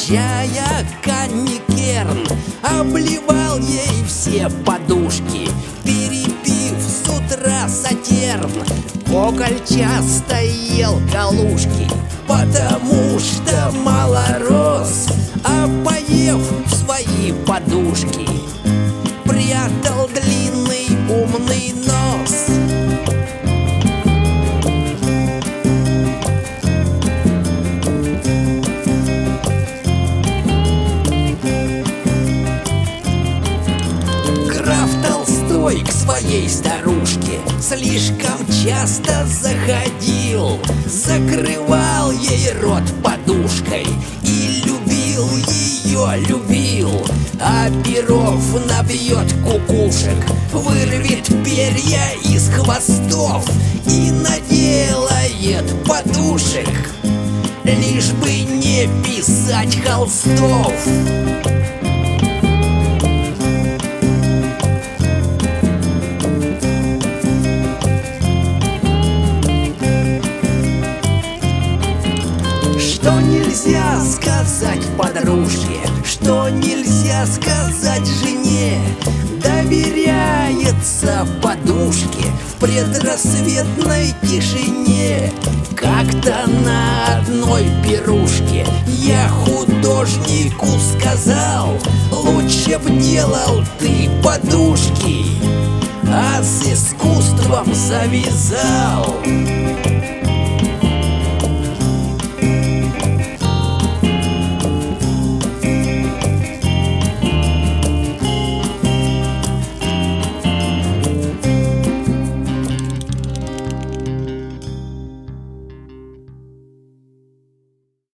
чая Канникерн, обливал ей все подушки, перепив с утра Сатерн. Гоголь часто ел галушки, потому что мало рос, а поев в свои подушки, прятал длинный умный нос. Граф Толстой к своей старушке слишком часто заходил, закрывал ей рот подушкой и любил ее, любил. А Перов набьет кукушек, вырвет перья из хвостов и наделает подушек, лишь бы не писать холстов. Что нельзя сказать подружке, что нельзя сказать жене, доверяется подушке в предрассветной тишине. Как-то на одной пирушке я художнику сказал: лучше б делал ты подушки, а с искусством завязал.